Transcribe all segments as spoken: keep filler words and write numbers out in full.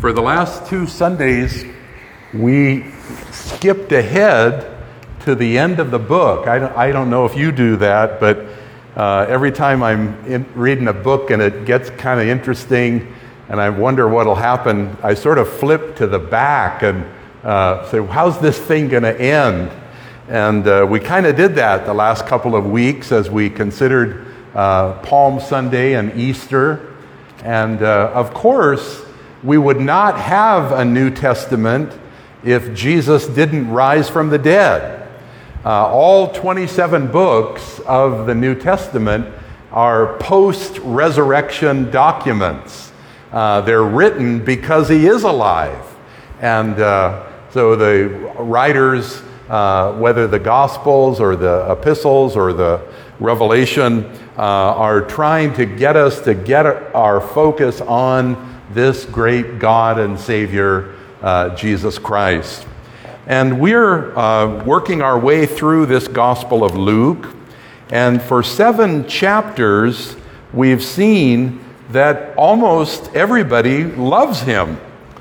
For the last two Sundays, we skipped ahead to the end of the book. I don't, I don't know if you do that, but uh, every time I'm in, reading a book and it gets kind of interesting and I wonder what will happen, I sort of flip to the back and uh, say, how's this thing going to end? And uh, we kind of did that the last couple of weeks as we considered uh, Palm Sunday and Easter. And uh, of course, we would not have a New Testament if Jesus didn't rise from the dead. Uh, all twenty-seven books of the New Testament are post-resurrection documents. Uh, they're written because he is alive. And uh, so the writers, uh, whether the Gospels or the epistles or the Revelation, uh, are trying to get us to get our focus on this great God and Savior, uh, Jesus Christ. And we're uh, working our way through this Gospel of Luke. And for seven chapters, we've seen that almost everybody loves him.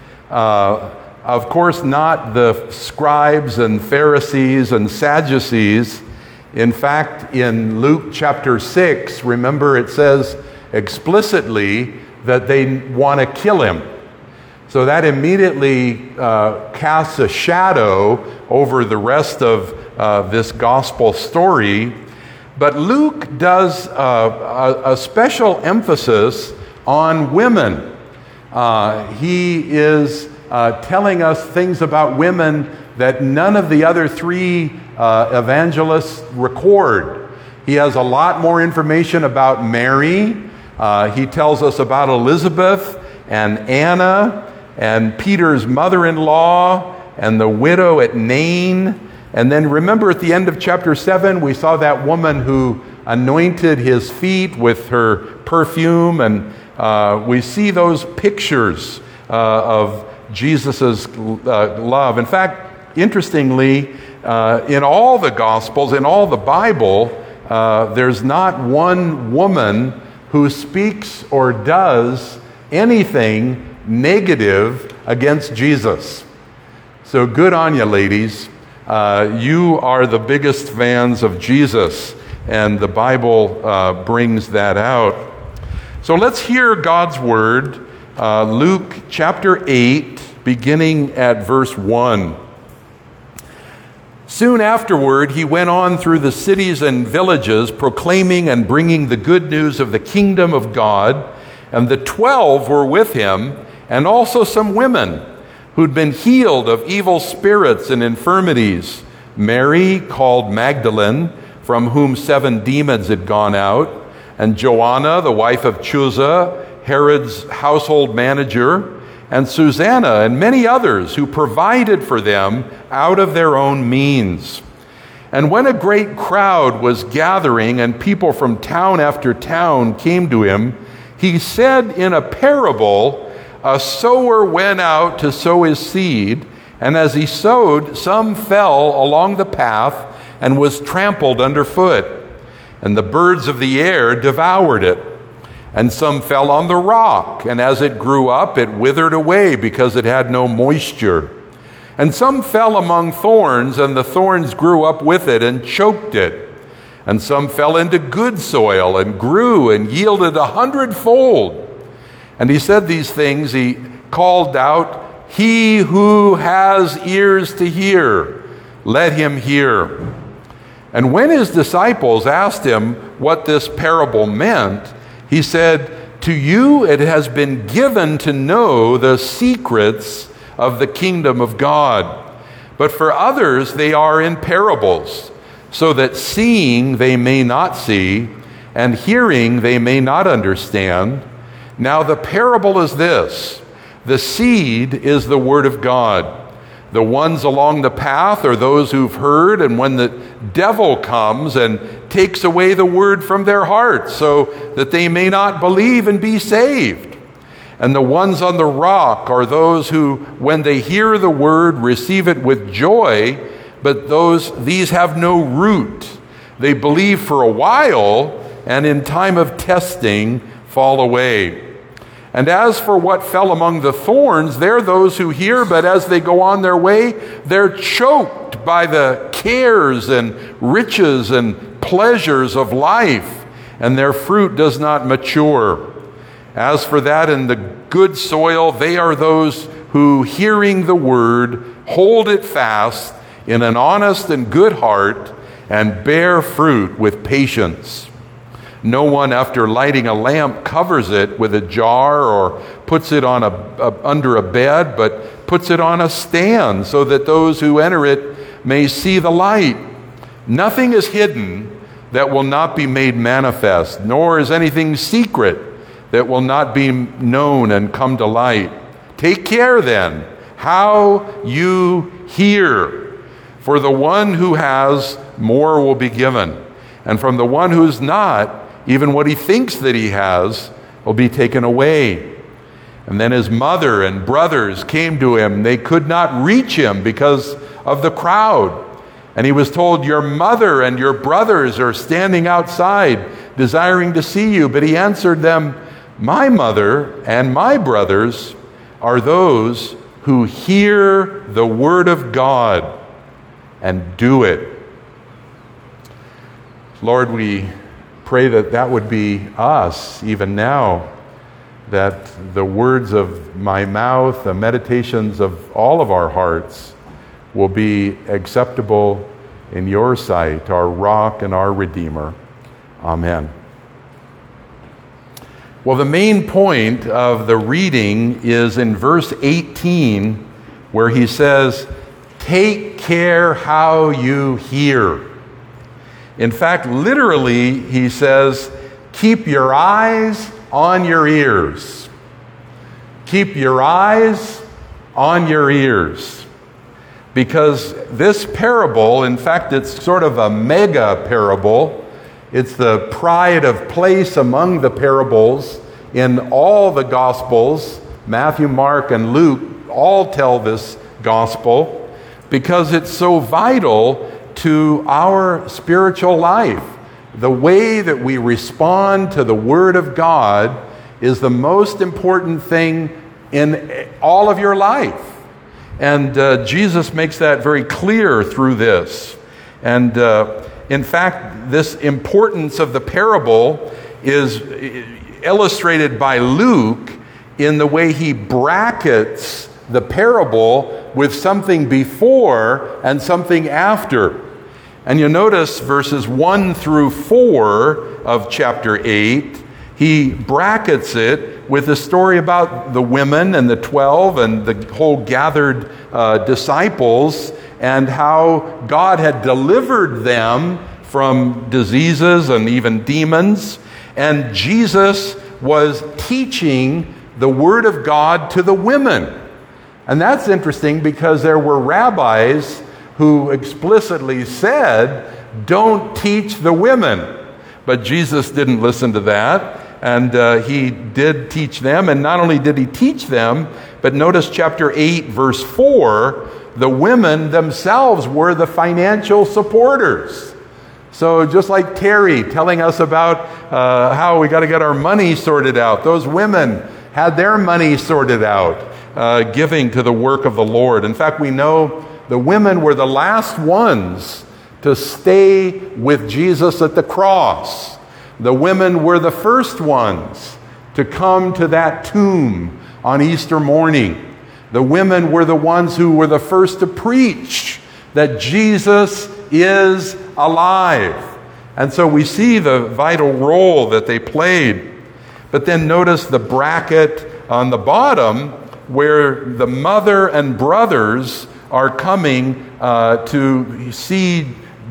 Uh, of course, not the scribes and Pharisees and Sadducees. In fact, in Luke chapter six, remember it says explicitly that they want to kill him. So that immediately uh, casts a shadow over the rest of uh, this gospel story. But Luke does uh, a, a special emphasis on women. Uh, he is uh, telling us things about women that none of the other three uh, evangelists record. He has a lot more information about Mary. Uh, he tells us about Elizabeth and Anna and Peter's mother-in-law and the widow at Nain. And then remember at the end of chapter seven, we saw that woman who anointed his feet with her perfume. And uh, we see those pictures uh, of Jesus' uh, love. In fact, interestingly, uh, in all the Gospels, in all the Bible, uh, there's not one woman who speaks or does anything negative against Jesus. So good on you, ladies. Uh, you are the biggest fans of Jesus, and the Bible uh, brings that out. So let's hear God's word, uh, Luke chapter eight, beginning at verse one. Soon afterward, he went on through the cities and villages, proclaiming and bringing the good news of the kingdom of God. And the twelve were with him, and also some women who'd been healed of evil spirits and infirmities. Mary, called Magdalene, from whom seven demons had gone out, and Joanna, the wife of Chuza, Herod's household manager, and Susanna, and many others who provided for them out of their own means. And when a great crowd was gathering and people from town after town came to him, he said in a parable, a sower went out to sow his seed, and as he sowed, some fell along the path and was trampled underfoot, and the birds of the air devoured it. And some fell on the rock, and as it grew up, it withered away because it had no moisture. And some fell among thorns, and the thorns grew up with it and choked it. And some fell into good soil and grew and yielded a hundredfold. And he said these things, he called out, "He who has ears to hear, let him hear." And when his disciples asked him what this parable meant, he said, "To you it has been given to know the secrets of the kingdom of God. But for others they are in parables, so that seeing they may not see, and hearing they may not understand. Now the parable is this: the seed is the word of God. The ones along the path are those who've heard, and when the devil comes and takes away the word from their hearts, so that they may not believe and be saved. And the ones on the rock are those who, when they hear the word, receive it with joy, but those these have no root. They believe for a while, and in time of testing fall away. And as for what fell among the thorns, they're those who hear, but as they go on their way, they're choked by the cares and riches and pleasures of life, and their fruit does not mature. As for that in the good soil, they are those who, hearing the word, hold it fast in an honest and good heart, and bear fruit with patience. No one, after lighting a lamp, covers it with a jar or puts it on a, a, under a bed, but puts it on a stand so that those who enter it may see the light. Nothing is hidden that will not be made manifest, nor is anything secret that will not be known and come to light. Take care then how you hear. For the one who has, more will be given. And from the one who's not, even what he thinks that he has will be taken away. And then his mother and brothers came to him. They could not reach him because of the crowd. And he was told, your mother and your brothers are standing outside, desiring to see you. But he answered them, my mother and my brothers are those who hear the word of God and do it. Lord, we pray that that would be us even now, that the words of my mouth, the meditations of all of our hearts will be acceptable in your sight, our rock and our Redeemer. Amen. Well, the main point of the reading is in verse eighteen, where he says, take care how you hear. In fact, literally, he says, keep your eyes on your ears. Keep your eyes on your ears. Because this parable, in fact, it's sort of a mega parable. It's the pride of place among the parables in all the Gospels. Matthew, Mark, and Luke all tell this gospel because it's so vital to our spiritual life. The way that we respond to the Word of God is the most important thing in all of your life. And uh, Jesus makes that very clear through this. And uh, in fact, this importance of the parable is illustrated by Luke in the way he brackets the parable with something before and something after. And you notice verses one through four of chapter eight, he brackets it with a story about the women and the twelve and the whole gathered uh, disciples, and how God had delivered them from diseases and even demons. And Jesus was teaching the Word of God to the women. And that's interesting because there were rabbis who explicitly said, don't teach the women. But Jesus didn't listen to that. And uh, he did teach them. And not only did he teach them, but notice chapter eight, verse four, the women themselves were the financial supporters. So just like Terry telling us about uh, how we got to get our money sorted out, those women had their money sorted out, uh, giving to the work of the Lord. In fact, we know the women were the last ones to stay with Jesus at the cross. The women were the first ones to come to that tomb on Easter morning. The women were the ones who were the first to preach that Jesus is alive. And so we see the vital role that they played. But then notice the bracket on the bottom where the mother and brothers are coming uh, to see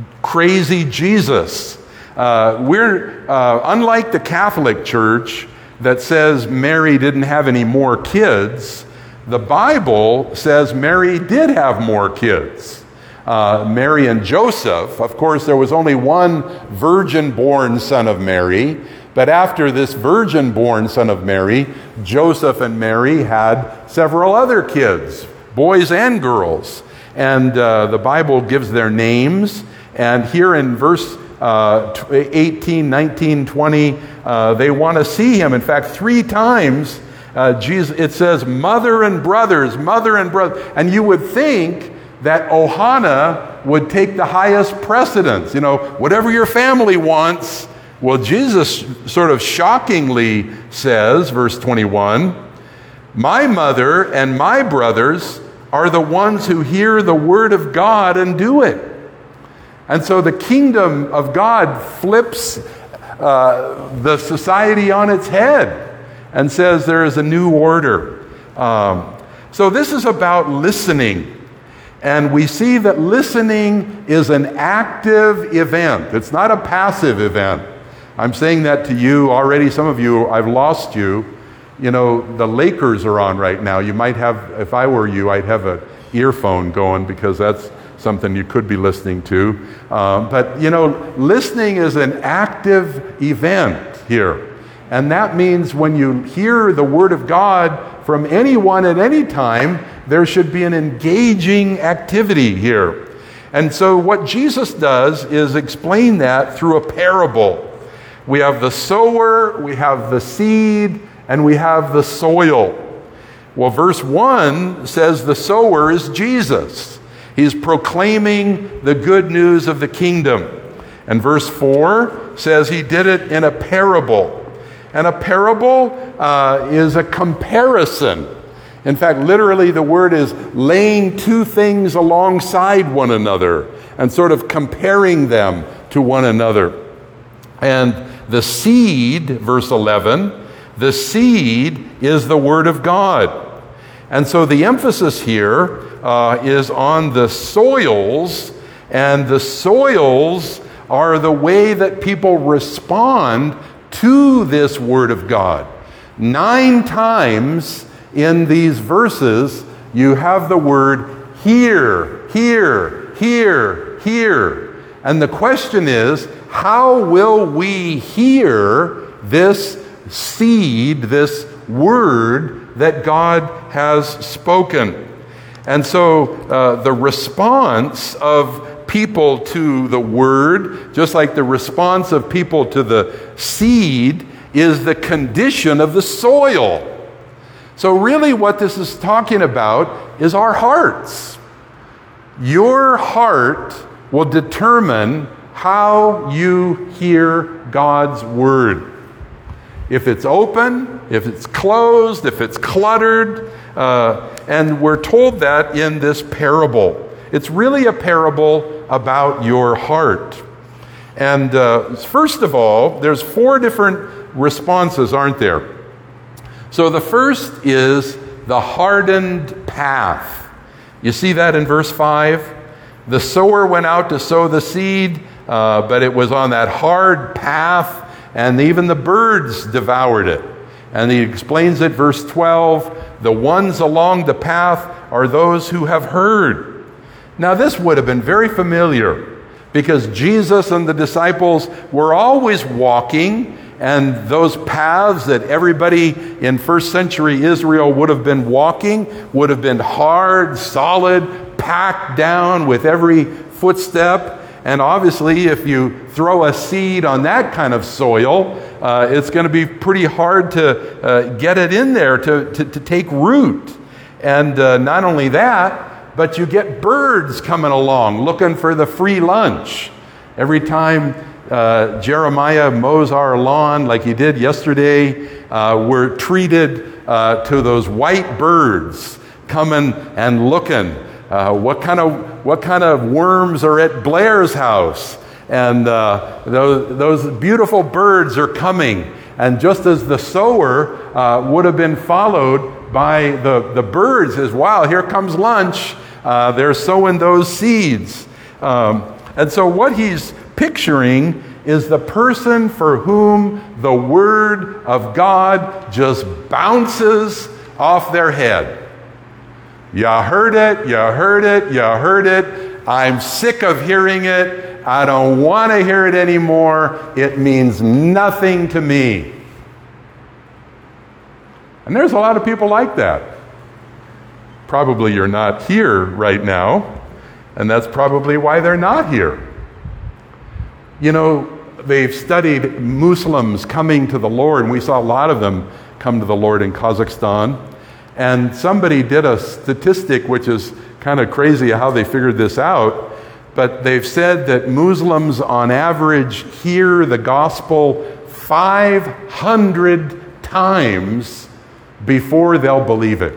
crazy Jesus. Uh, we're uh, unlike the Catholic Church that says Mary didn't have any more kids. The Bible says Mary did have more kids. Uh, Mary and Joseph. Of course, there was only one virgin-born son of Mary, but after this virgin-born son of Mary, Joseph and Mary had several other kids, boys and girls. And uh, the Bible gives their names. And here in verse uh, eighteen, nineteen, twenty, uh, they want to see him. In fact, three times Uh, Jesus, it says mother and brothers, mother and brother. And you would think that ohana would take the highest precedence. You know, whatever your family wants. Well, Jesus sort of shockingly says, verse twenty-one, my mother and my brothers are the ones who hear the word of God and do it. And so the kingdom of God flips uh, the society on its head and says there is a new order. Um, so this is about listening. And we see that listening is an active event. It's not a passive event. I'm saying that to you already. Some of you, I've lost you. You know, the Lakers are on right now. You might have, if I were you, I'd have an earphone going because that's something you could be listening to. Um, but, you know, listening is an active event here. And that means when you hear the Word of God from anyone at any time, there should be an engaging activity here. And so what Jesus does is explain that through a parable. We have the sower, we have the seed, and we have the soil. Well, verse one says the sower is Jesus. He's proclaiming the good news of the kingdom. And verse four says he did it in a parable. And a parable uh, is a comparison. In fact, literally the word is laying two things alongside one another and sort of comparing them to one another. And the seed, verse eleven, the seed is the word of God. And so the emphasis here uh, is on the soils, and the soils are the way that people respond to this word of God. Nine times in these verses, you have the word hear, hear, hear, hear. And the question is, how will we hear this seed, this word that God has spoken? And so uh, the response of people to the word, just like the response of people to the seed, is the condition of the soil. So really what this is talking about is our hearts. Your heart will determine how you hear God's word. If it's open, if it's closed, if it's cluttered, uh, and we're told that in this parable. It's really a parable about your heart. And uh, first of all, there's four different responses, aren't there? So the first is the hardened path. You see that in verse five? The sower went out to sow the seed, uh, but it was on that hard path, and even the birds devoured it. And he explains it, verse twelve, the ones along the path are those who have heard. Now this would have been very familiar, because Jesus and the disciples were always walking, and those paths that everybody in first century Israel would have been walking would have been hard, solid, packed down with every footstep. And obviously, if you throw a seed on that kind of soil, uh, it's going to be pretty hard to uh, get it in there to, to, to take root. And uh, not only that, but you get birds coming along looking for the free lunch. Every time uh, Jeremiah mows our lawn like he did yesterday, uh, we're treated uh, to those white birds coming and looking. Uh, what kind of what kind of worms are at Blair's house? And uh, those, those beautiful birds are coming. And just as the sower uh, would have been followed by the, the birds, as wow, here comes lunch. Uh, they're sowing those seeds. Um, and so what he's picturing is the person for whom the word of God just bounces off their head. You heard it, you heard it, you heard it. I'm sick of hearing it. I don't want to hear it anymore. It means nothing to me. And there's a lot of people like that. Probably you're not here right now, and that's probably why they're not here. You know, they've studied Muslims coming to the Lord, and we saw a lot of them come to the Lord in Kazakhstan. And somebody did a statistic which is kind of crazy how they figured this out, but they've said that Muslims on average hear the gospel five hundred times before they'll believe it.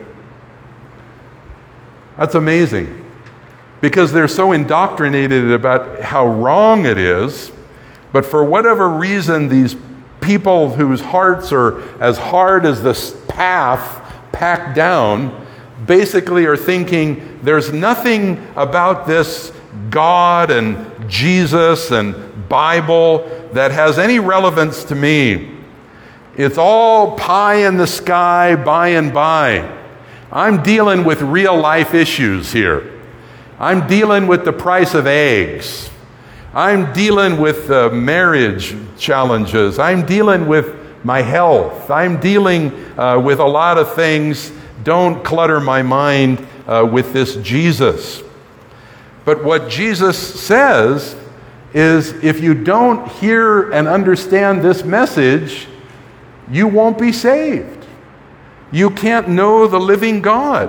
That's amazing, because they're so indoctrinated about how wrong it is, but for whatever reason, these people whose hearts are as hard as this path packed down basically are thinking there's nothing about this God and Jesus and Bible that has any relevance to me. It's all pie in the sky, by and by. I'm dealing with real life issues here. I'm dealing with the price of eggs. I'm dealing with uh, marriage challenges. I'm dealing with my health. I'm dealing uh, with a lot of things. Don't clutter my mind uh, with this Jesus. But what Jesus says is, if you don't hear and understand this message, you won't be saved. You can't know the living God.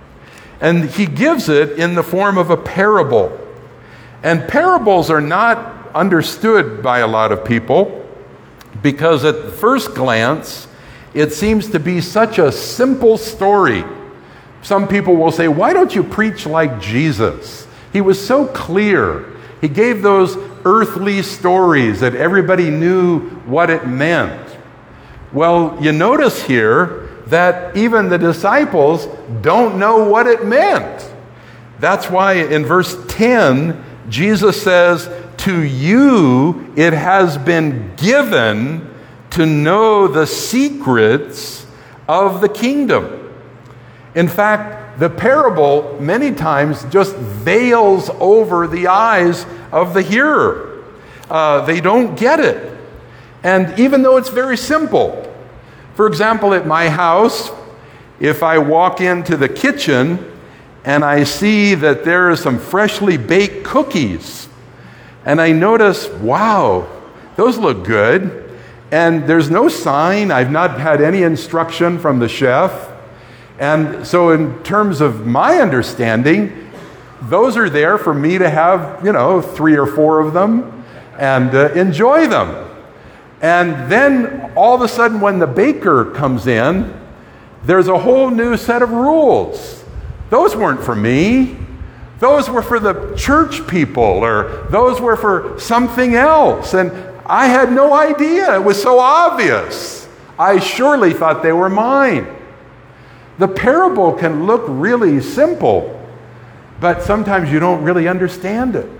And he gives it in the form of a parable. And parables are not understood by a lot of people because at first glance, it seems to be such a simple story. Some people will say, why don't you preach like Jesus? He was so clear. He gave those earthly stories that everybody knew what it meant. Well, you notice here that even the disciples don't know what it meant. That's why in verse ten, Jesus says, to you it has been given to know the secrets of the kingdom. In fact, the parable many times just veils over the eyes of the hearer. Uh, they don't get it. And even though it's very simple, for example, at my house, if I walk into the kitchen and I see that there are some freshly baked cookies, and I notice, wow, those look good, and there's no sign, I've not had any instruction from the chef, and so in terms of my understanding, those are there for me to have, you know, three or four of them and uh, enjoy them. And then all of a sudden when the baker comes in, there's a whole new set of rules. Those weren't for me. Those were for the church people, or those were for something else. And I had no idea. It was so obvious. I surely thought they were mine. The parable can look really simple, but sometimes you don't really understand it.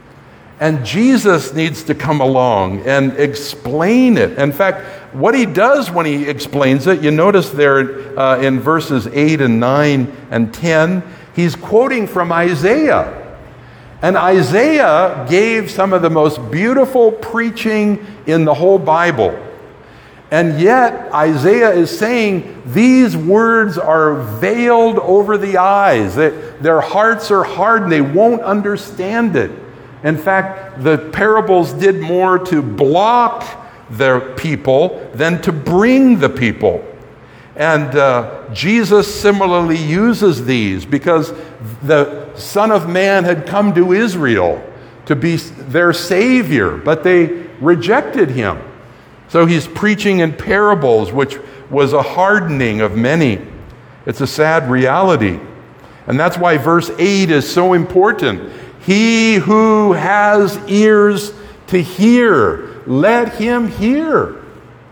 And Jesus needs to come along and explain it. In fact, what he does when he explains it, you notice there uh, in verses eight and nine and ten, he's quoting from Isaiah. And Isaiah gave some of the most beautiful preaching in the whole Bible. And yet Isaiah is saying these words are veiled over the eyes. That their hearts are hardened. They won't understand it. In fact, the parables did more to block the people than to bring the people. And uh, Jesus similarly uses these because the Son of Man had come to Israel to be their Savior, but they rejected him. So he's preaching in parables, which was a hardening of many. It's a sad reality. And that's why verse eight is so important. He who has ears to hear, let him hear.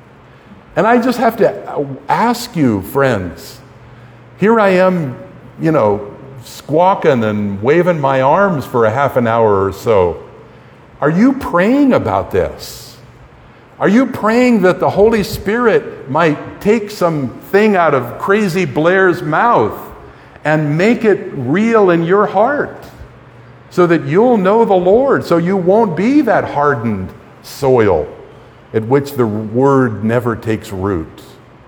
And I just have to ask you, friends, here I am, you know, squawking and waving my arms for a half an hour or so. Are you praying about this? Are you praying that the Holy Spirit might take something out of Crazy Blair's mouth and make it real in your heart? So that you'll know the Lord, so you won't be that hardened soil at which the word never takes root.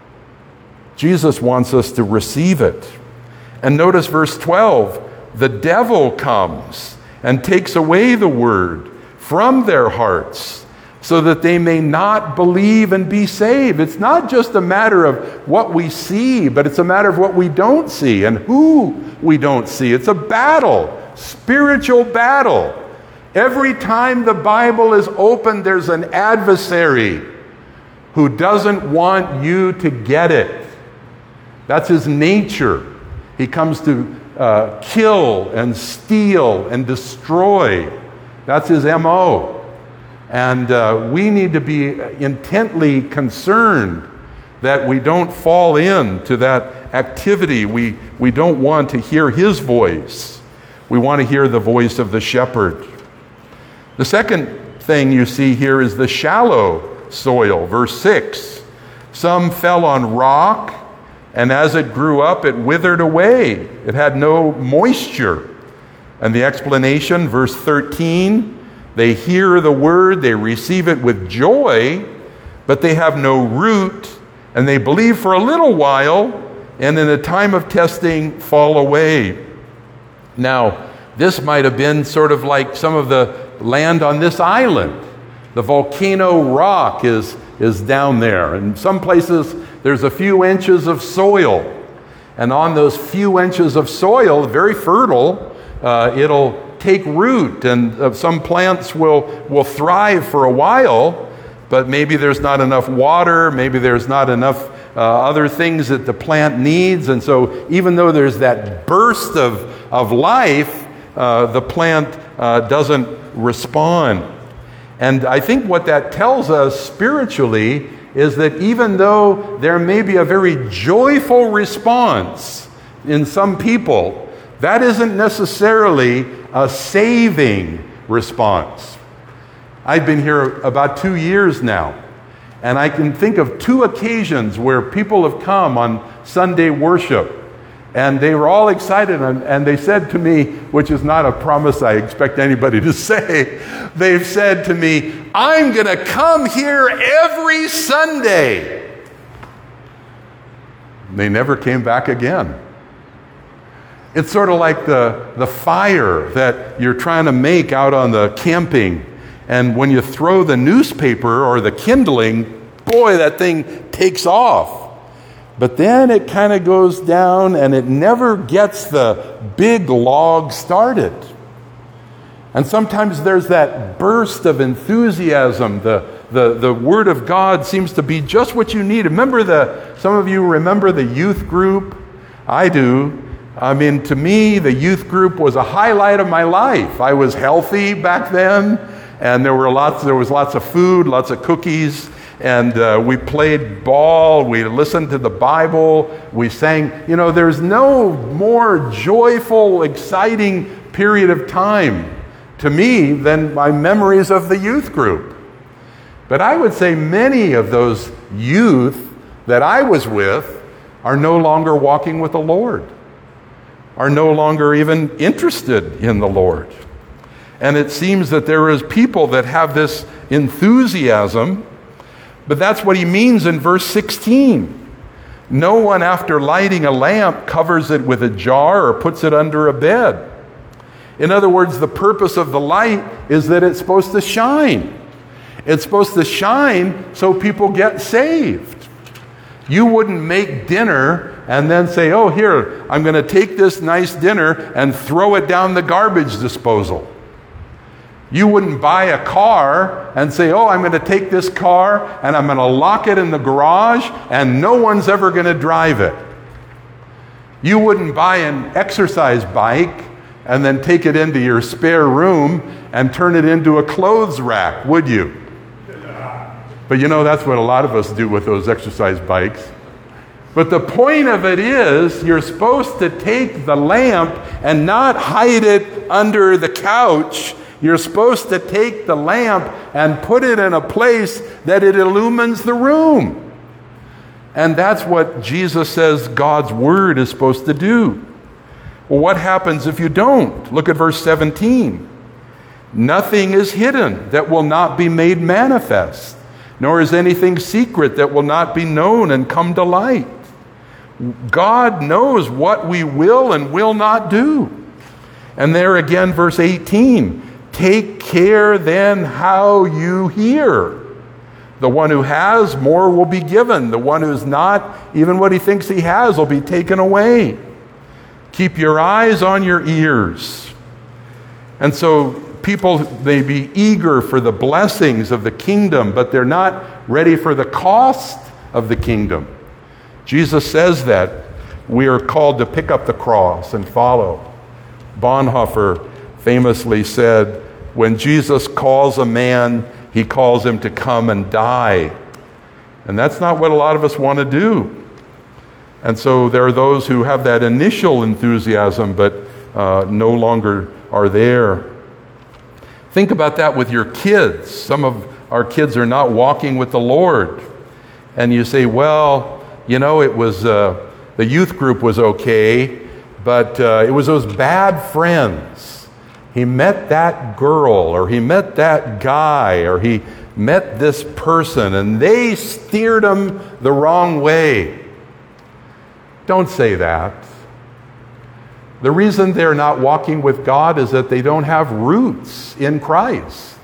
Jesus wants us to receive it. And notice verse twelve, the devil comes and takes away the word from their hearts, so that they may not believe and be saved. It's not just a matter of what we see, but it's a matter of what we don't see and who we don't see. It's a battle, spiritual battle. Every time the Bible is opened, there's an adversary who doesn't want you to get it. That's his nature. He comes to uh, kill and steal and destroy. That's his M O. And uh, we need to be intently concerned that we don't fall into that activity. We, we don't want to hear his voice. We want to hear the voice of the shepherd. The second thing you see here is the shallow soil, verse six. Some fell on rock, and as it grew up, it withered away. It had no moisture. And the explanation, verse thirteen, they hear the word, they receive it with joy, but they have no root, and they believe for a little while, and in a time of testing, fall away. Now, this might have been sort of like some of the land on this island. The volcano rock is, is down there. In some places, there's a few inches of soil. And on those few inches of soil, very fertile, uh, it'll take root, and uh, some plants will, will thrive for a while, but maybe there's not enough water, maybe there's not enough uh, other things that the plant needs, and so even though there's that burst of, of life, uh, the plant uh, doesn't respond. And I think what that tells us spiritually is that even though there may be a very joyful response in some people, that isn't necessarily a saving response. I've been here about two years now, and I can think of two occasions where people have come on Sunday worship, and they were all excited, and, and they said to me, which is not a promise I expect anybody to say, they've said to me, I'm going to come here every Sunday. They never came back again. It's sort of like the, the fire that you're trying to make out on the camping. And when you throw the newspaper or the kindling, boy, that thing takes off. But then it kind of goes down and it never gets the big log started. And sometimes there's that burst of enthusiasm. The, the, the Word of God seems to be just what you need. Remember the, some of you remember the youth group? I do. I mean, to me, the youth group was a highlight of my life. I was healthy back then, and there were lots. There was lots of food, lots of cookies, and uh, we played ball. We listened to the Bible. We sang. You know, there's no more joyful, exciting period of time to me than my memories of the youth group. But I would say many of those youth that I was with are no longer walking with the Lord, are no longer even interested in the Lord. And it seems that there is people that have this enthusiasm, but that's what he means in verse sixteen. No one, after lighting a lamp, covers it with a jar or puts it under a bed. In other words, the purpose of the light is that it's supposed to shine. It's supposed to shine so people get saved. You wouldn't make dinner and then say, oh, here, I'm going to take this nice dinner and throw it down the garbage disposal. You wouldn't buy a car and say, oh, I'm going to take this car and I'm going to lock it in the garage and no one's ever going to drive it. You wouldn't buy an exercise bike and then take it into your spare room and turn it into a clothes rack, would you? But you know, that's what a lot of us do with those exercise bikes. But the point of it is, you're supposed to take the lamp and not hide it under the couch. You're supposed to take the lamp and put it in a place that it illumines the room. And that's what Jesus says God's Word is supposed to do. Well, what happens if you don't? Look at verse seventeen. Nothing is hidden that will not be made manifest, nor is anything secret that will not be known and come to light. God knows what we will and will not do. And there again, verse eighteen, Take care then how you hear. The one who has, more will be given. The one who's not, even what he thinks he has will be taken away. Keep your eyes on your ears. And so people may be eager for the blessings of the kingdom, but they're not ready for the cost of the kingdom. Jesus says that we are called to pick up the cross and follow. Bonhoeffer famously said, when Jesus calls a man, he calls him to come and die. And that's not what a lot of us want to do. And so there are those who have that initial enthusiasm, but uh, no longer are there. Think about that with your kids. Some of our kids are not walking with the Lord. And you say, well, you know, it was, uh, the youth group was okay, but uh, it was those bad friends. He met that girl, or he met that guy, or he met this person, and they steered him the wrong way. Don't say that. The reason they're not walking with God is that they don't have roots in Christ.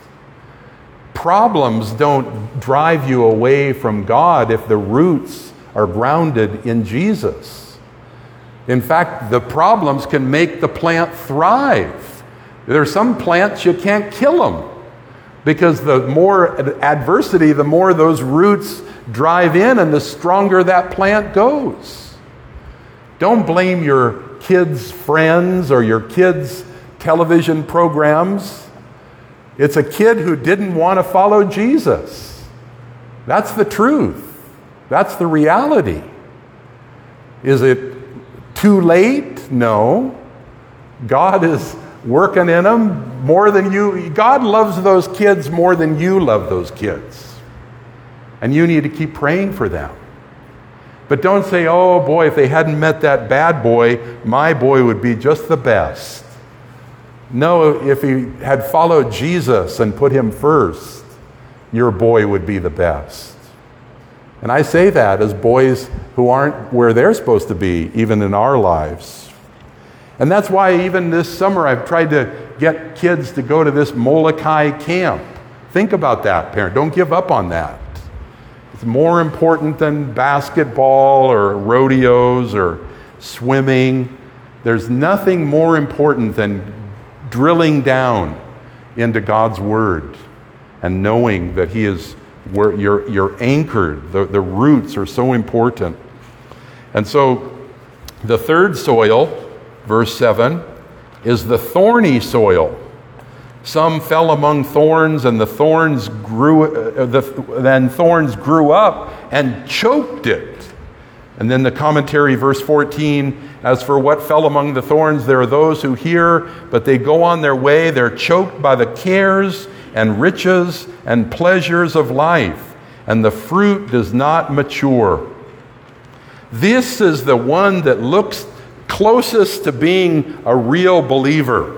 Problems don't drive you away from God if the roots are grounded in Jesus. In fact, the problems can make the plant thrive. There are some plants you can't kill them, because the more adversity, the more those roots drive in and the stronger that plant goes. Don't blame your kids' friends or your kids' television programs. It's a kid who didn't want to follow Jesus. That's the truth. That's the reality. Is it too late? No. God is working in them more than you. God loves those kids more than you love those kids. And you need to keep praying for them. But don't say, oh boy, if they hadn't met that bad boy, my boy would be just the best. No, if he had followed Jesus and put him first, your boy would be the best. And I say that as boys who aren't where they're supposed to be, even in our lives. And that's why even this summer I've tried to get kids to go to this Molokai camp. Think about that, parent. Don't give up on that. It's more important than basketball or rodeos or swimming. There's nothing more important than drilling down into God's Word and knowing that He is where you're, you're anchored. The, the roots are so important. And so the third soil, verse seven, is the thorny soil. Some fell among thorns, and the thorns grew. Uh, the, then thorns grew up and choked it. And then the commentary, verse fourteen, as for what fell among the thorns, there are those who hear, but they go on their way. They're choked by the cares and riches and pleasures of life, and the fruit does not mature. This is the one that looks closest to being a real believer.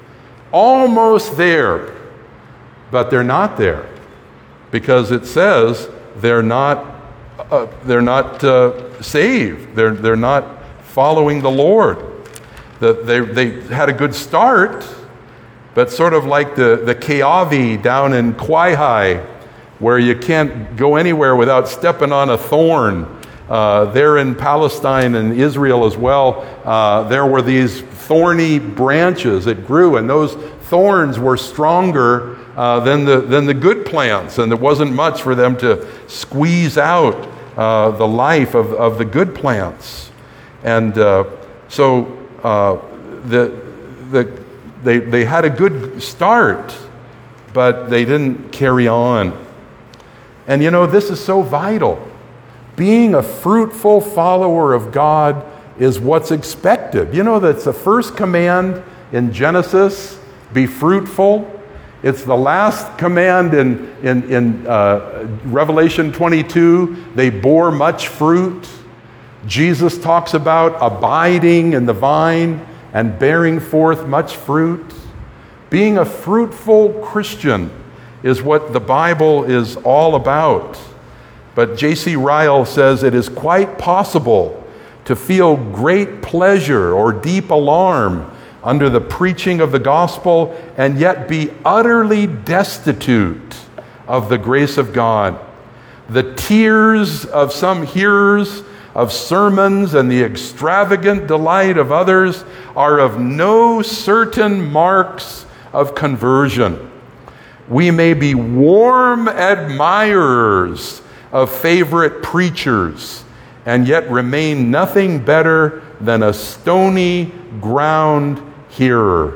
Almost there, but they're not there, because it says they're not uh, they're not uh, saved. They're they're not following the Lord. That they they had a good start, but sort of like the the Keavi down in Kauai, where you can't go anywhere without stepping on a thorn. Uh, there in Palestine and Israel as well, uh, there were these thorny branches that grew, and those thorns were stronger uh, than the than the good plants, and there wasn't much for them to squeeze out uh, the life of, of the good plants. And uh, so uh, the the they they had a good start, but they didn't carry on. And you know, this is so vital. Being a fruitful follower of God is what's expected. You know, that's the first command in Genesis, be fruitful. It's the last command in, in, in uh, Revelation twenty-two, they bore much fruit. Jesus talks about abiding in the vine and bearing forth much fruit. Being a fruitful Christian is what the Bible is all about. But J C Ryle says it is quite possible to feel great pleasure or deep alarm under the preaching of the gospel and yet be utterly destitute of the grace of God. The tears of some hearers of sermons and the extravagant delight of others are of no certain marks of conversion. We may be warm admirers of favorite preachers and yet remain nothing better than a stony ground hearer.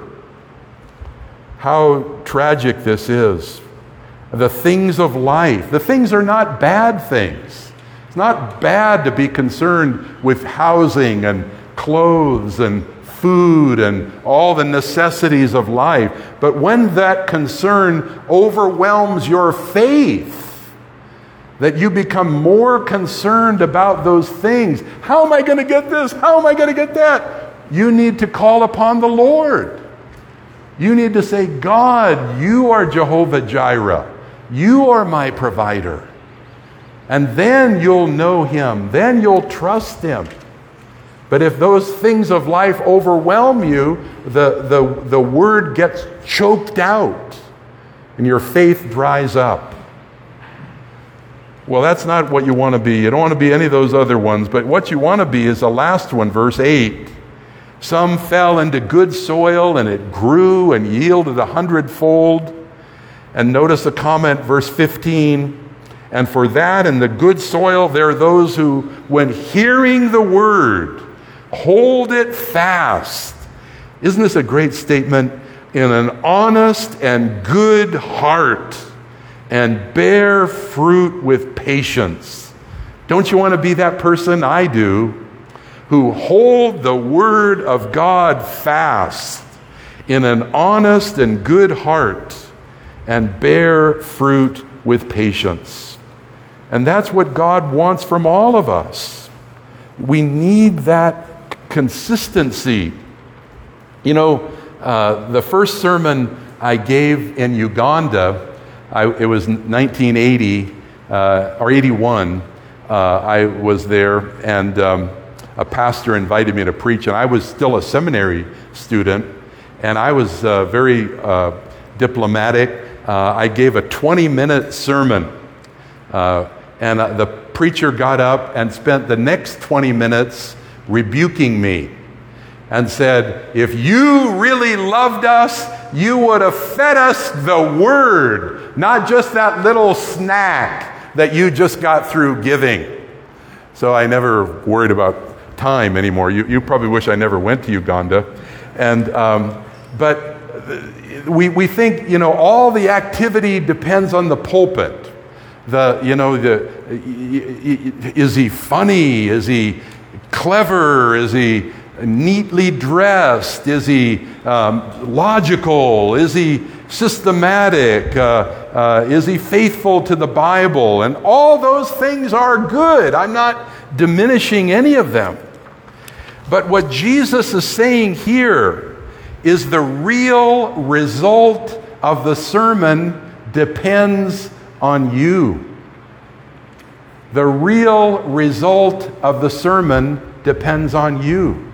How tragic this is. The things of life. The things are not bad things. It's not bad to be concerned with housing and clothes and food and all the necessities of life. But when that concern overwhelms your faith, that you become more concerned about those things. How am I going to get this? How am I going to get that? You need to call upon the Lord. You need to say, God, you are Jehovah Jireh. You are my provider. And then you'll know him. Then you'll trust him. But if those things of life overwhelm you, the, the, the word gets choked out and your faith dries up. Well, that's not what you want to be. You don't want to be any of those other ones. But what you want to be is the last one, verse eight. Some fell into good soil and it grew and yielded a hundredfold. And notice the comment, verse fifteen. And for that in the good soil, there are those who, when hearing the word, hold it fast. Isn't this a great statement? In an honest and good heart, and bear fruit with patience. Don't you want to be that person? I do. Who hold the word of God fast in an honest and good heart and bear fruit with patience. And that's what God wants from all of us. We need that consistency. You know, uh, the first sermon I gave in Uganda, I, it was nineteen eighty uh, or eighty-one. Uh, I was there, and um, a pastor invited me to preach, and I was still a seminary student, and I was uh, very uh, diplomatic. Uh, I gave a twenty-minute sermon, uh, and uh, the preacher got up and spent the next twenty minutes rebuking me and said, if you really loved us, you would have fed us the word, not just that little snack that you just got through giving. So I never worried about time anymore. You, you probably wish I never went to Uganda. And um, but we we think, you know, all the activity depends on the pulpit. The you know the is he funny? Is he clever? Is he neatly dressed? Is he um, logical? Is he systematic? Uh, uh, is he faithful to the Bible? And all those things are good. I'm not diminishing any of them. But what Jesus is saying here is the real result of the sermon depends on you. The real result of the sermon depends on you.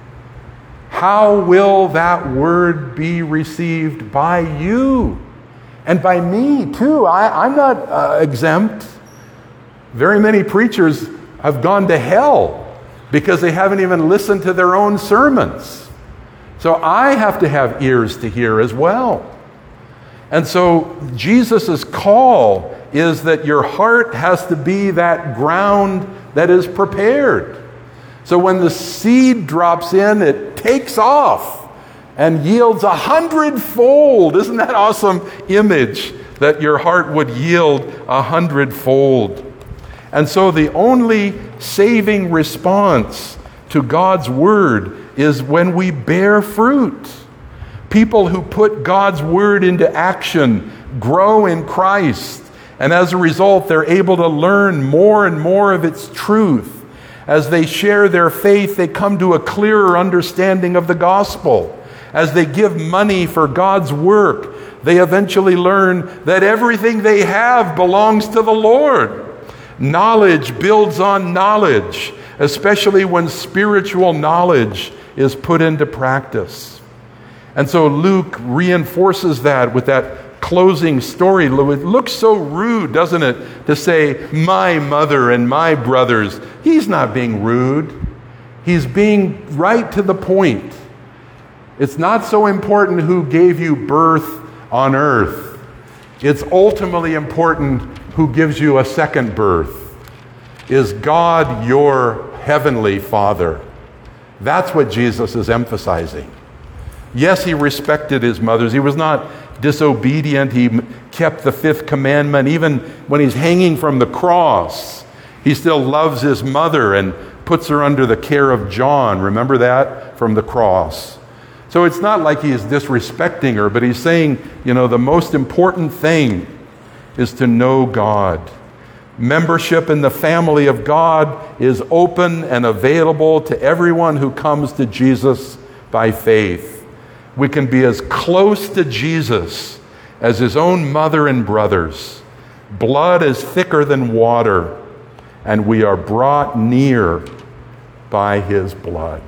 How will that word be received by you? And by me, too. I, I'm not uh, exempt. Very many preachers have gone to hell because they haven't even listened to their own sermons. So I have to have ears to hear as well. And so Jesus' call is that your heart has to be that ground that is prepared. So when the seed drops in, it takes off and yields a hundredfold. Isn't that awesome image that your heart would yield a hundredfold? And so the only saving response to God's word is when we bear fruit. People who put God's word into action grow in Christ, and as a result, they're able to learn more and more of its truth. As they share their faith, they come to a clearer understanding of the gospel. As they give money for God's work, they eventually learn that everything they have belongs to the Lord. Knowledge builds on knowledge, especially when spiritual knowledge is put into practice. And so Luke reinforces that with that closing story. It looks so rude, doesn't it, to say, my mother and my brothers. He's not being rude. He's being right to the point. It's not so important who gave you birth on earth. It's ultimately important who gives you a second birth. Is God your heavenly Father? That's what Jesus is emphasizing. Yes, he respected his mothers. He was not disobedient. He kept the fifth commandment. Even when he's hanging from the cross, he still loves his mother and puts her under the care of John. Remember that from the cross. So it's not like he is disrespecting her, but he's saying, you know, the most important thing is to know God. Membership in the family of God is open and available to everyone who comes to Jesus by faith. We can be as close to Jesus as his own mother and brothers. Blood is thicker than water, and we are brought near by his blood.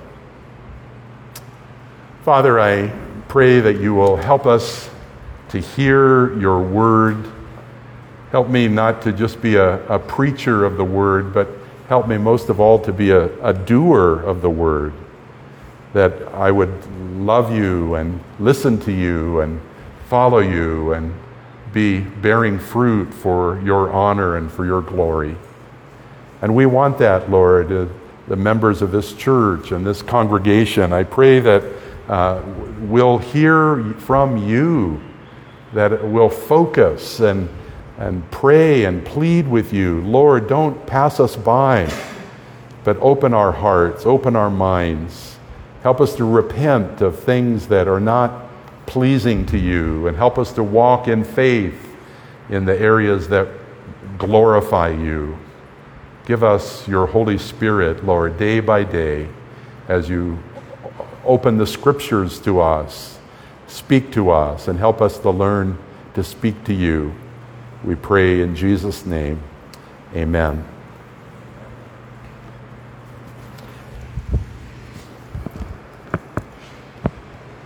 Father, I pray that you will help us to hear your word. Help me not to just be a, a preacher of the word, but help me most of all to be a, a doer of the word. That I would love you and listen to you and follow you and be bearing fruit for your honor and for your glory. And we want that, Lord, uh, the members of this church and this congregation. I pray that uh, we'll hear from you, that we'll focus and, and pray and plead with you. Lord, don't pass us by, but open our hearts, open our minds. Help us to repent of things that are not pleasing to you, and help us to walk in faith in the areas that glorify you. Give us your Holy Spirit, Lord, day by day, as you open the scriptures to us, speak to us, and help us to learn to speak to you. We pray in Jesus' name, amen.